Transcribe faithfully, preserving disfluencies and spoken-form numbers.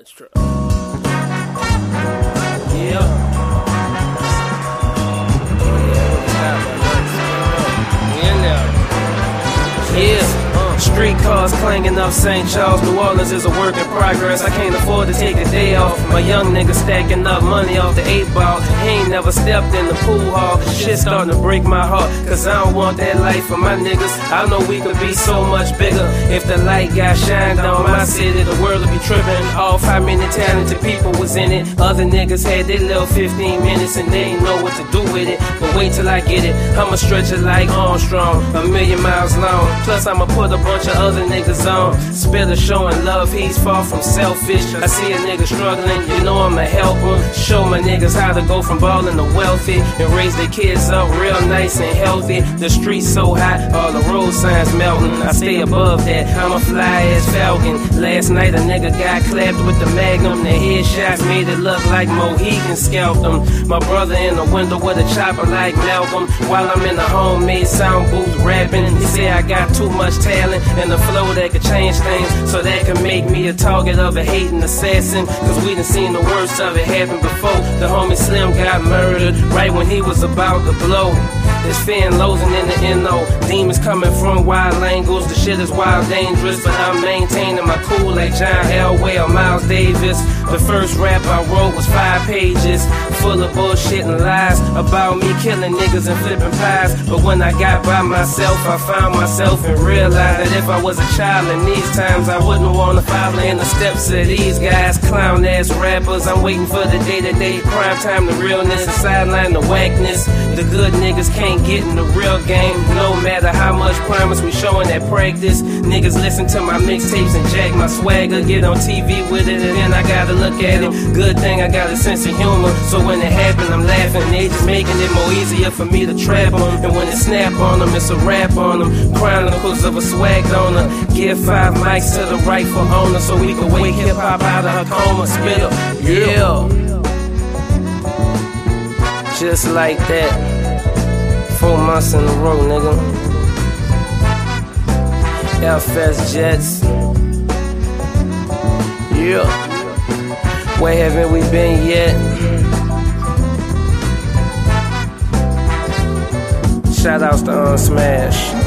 Lunch truck. Yeah. Yeah, street cars clanging up Saint Charles, New Orleans is a work in progress. I can't afford to take a day off. My young nigga stacking up money off the eight ball. He ain't never stepped in the pool hall. Shit starting to break my heart, cause I don't want that life for my niggas. I know we could be so much bigger if the light got shined on my city. The world would be tripping off how many talented people was in it. Other niggas had their little fifteen minutes and they ain't know what to do with it. But wait till I get it, I'ma stretch it like Armstrong, a million miles long. Plus I'ma put a bunch of other niggas on. Spitter showing love, he's far from selfish. I see a nigga struggling, you know I'ma help him. Show my niggas how to go from ballin' to wealthy and raise their kids up real nice and healthy. The streets so hot, all the road signs melting. I stay above that, I'm a fly ass falcon. Last night a nigga got clapped with the magnum. The headshots made it look like Mohegan scalped him. My brother in the window with a chopper like Malcolm, while I'm in the homemade sound booth rapping. He say I got too much talent and the flow that could change things, so that could make me a target of a hating assassin. Cause we done seen the worst of it happen before. The homie Slim got murdered right when he was about to blow. It's Finn Lozen in the N O. Demons coming from wild angles. The shit is wild dangerous, but I'm maintaining my cool like John Elway or Miles Davis. The first rap I wrote was five pages, full of bullshit and lies about me killing niggas and flipping pies. But when I got by myself, I found myself and realized that if I was a child in these times, I wouldn't wanna follow in the steps of these guys, clown ass rappers. I'm waiting for the day to day, prime time, the realness, and sideline the whackness. The good niggas can't get in the real game, no matter how much promise we showing at practice. Niggas listen to my mixtapes and jack my swagger, get on T V with it, and then I gotta look at it. Good thing I got a sense of humor, so when it happen, I'm laughing. They just making it more easier for me to trap them, and when it snap on them, it's a rap on them. Chronicles of a swag donor. Give five mics to the rightful owner, so we can wake hip hop out of her coma. Spitter, yeah. Just like that. Four months in a row, nigga. F S Jets. Yeah. Where haven't we been yet? Shout outs to Unsmash.